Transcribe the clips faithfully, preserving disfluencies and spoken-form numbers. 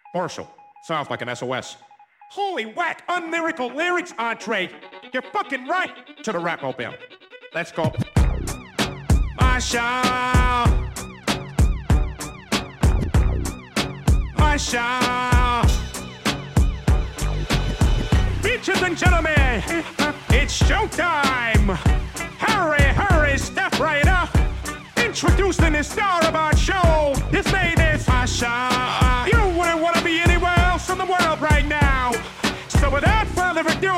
Marshall, sounds like an S O S. Holy whack, unlyrical lyrics, Entree. You're fucking right. To the rap mobile. Let's go. Marshall. Marshall. Bitches and gentlemen, it's showtime. Hurry, hurry, step right up. Introducing the star of our show. His name is Marshall. You wouldn't want to be anywhere else in the world right now. So without further ado,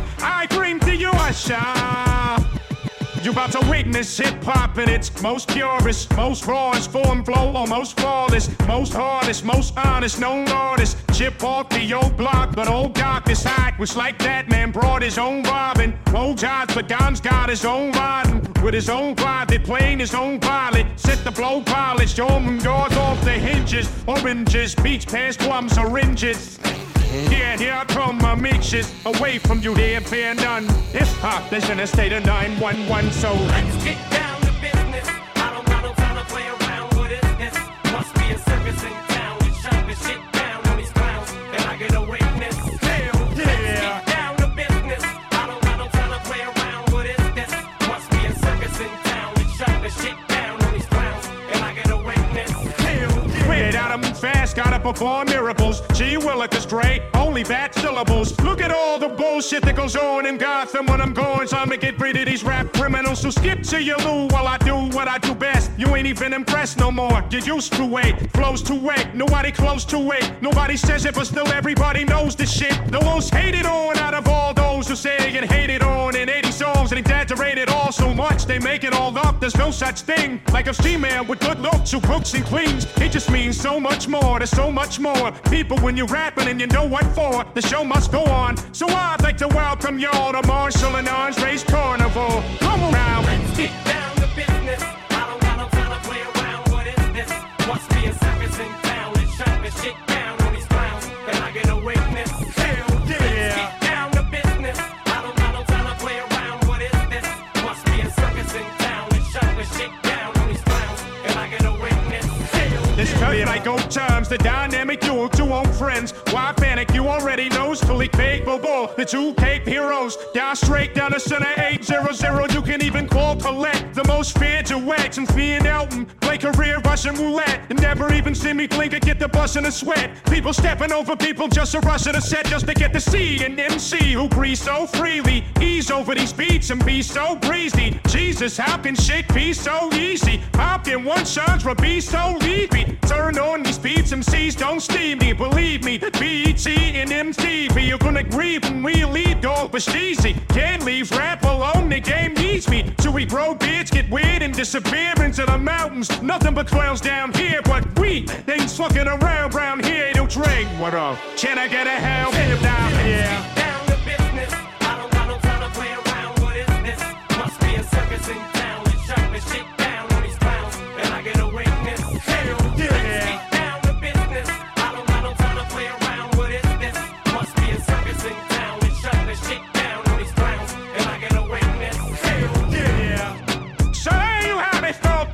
I bring to you Marshall. You're about to witness hip-hop in its most purest, most rawest form, flow, almost flawless, most hardest, most honest, known artist. Chip off the old block, but old Doc is hot. Was like that man brought his own Robin. Old John's, but Don's got his own riding. With his own private plane, his own pilot. Set the blow polished, open doors off the hinges. Oranges, beach pants, plums, oranges. Yeah, here come my mixes. Away from you, there fear none. Hip-hop is in a state of nine one one, so let's get down to business. I don't got no time to play around. What is this? Must be a circus in town. We shut the shit down on these clowns, and I get a witness. Hell yeah. Let's get down to business. I don't got no time to play around. What is this? Must be a circus in town. We shut the shit down on these clowns, and I get a witness. Hell yeah. Weird out of move fast, gotta perform miracles. Gee Willikers great, only bad syllables. Look at all the bullshit that goes on in Gotham when I'm going. Time to get rid of these rap criminals. So skip to your loo while I do what I do best. You ain't even impressed no more. You used to wait, flows to wait. Nobody close to it. Nobody says it, but still everybody knows the shit. The most hated on out of all those who say it hated on in eighty songs and exaggerated all so much they make it all up. There's no such thing like a G-man with good looks who cooks and cleans. It just means so much more. There's so much more people when you're rapping and you know what for. The show must go on. So I'd like to welcome y'all to Marshall and Andre's Carnival. Come around. Let's get down to business. I don't got no time to play around. What is this? Must be a circus in town. Let's shut the shit down on these clowns, and I get a witness. Hell yeah. Let's get down to business. I don't got no time to play around. What is this? Must be a circus in town. Let's shut the shit down on these clowns, and I get a witness. This tell you like old times, the dynamic duo, two old friends. Why panic? You already know. Fully capable, the two Cape heroes. Down straight down the center, eight zero zero. You can even call collect the most feared duets. And Fee and Elton play career Russian roulette. And never even see me blink or get the bus in a sweat. People stepping over people just to rush at a set just to get to see an M C who breathes so freely. Ease over these beats and be so breezy. Jesus, how can shit be so easy? How can one genre be so leafy? Turn on these beats, M Cs don't steam me. Believe me, B E T and M T V, you're gonna grieve when we leave, dog, but easy. Can't leave rap alone, the game needs me. So we bro beards get weird and disappear into the mountains. Nothing but clowns down here, but we ain't fucking around round here. Don't drink, what up? Can I get a hell? Hit down here. Down to business. I don't got no time to play around. What is this? Must be a circus in town. Let's shut the shit down on these clowns, and I get a witness. Hell yeah. Let's get down to business. I don't got no time to play around. What is this? Must be a circus in town. Let's shut the shit down on these clowns, and I get a witness. Hell yeah. So there you have it, folks.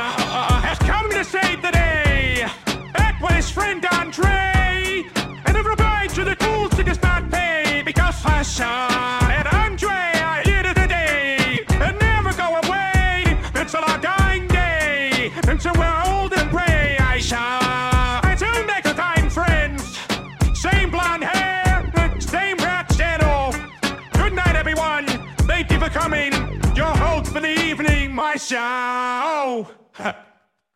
Uh, has come to save the day. Back with his friend Andre. And to provide you the tools to just not pay. Because Hassan and Andre are here today. And never go away until our dying day. Until we're old and gray. Aisha. Until next time, friends. Same blonde hair, same rap channel. Good night, everyone. Thank you for coming. Your host for the evening, my show.